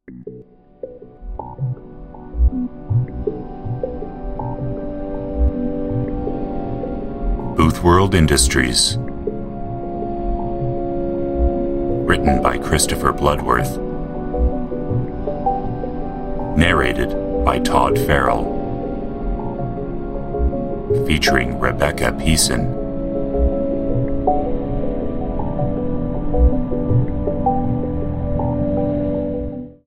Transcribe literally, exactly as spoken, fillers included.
Boothworld Industries. Written by Christopher Bloodworth. Narrated by Todd Farrell. Featuring Rebecca Peason.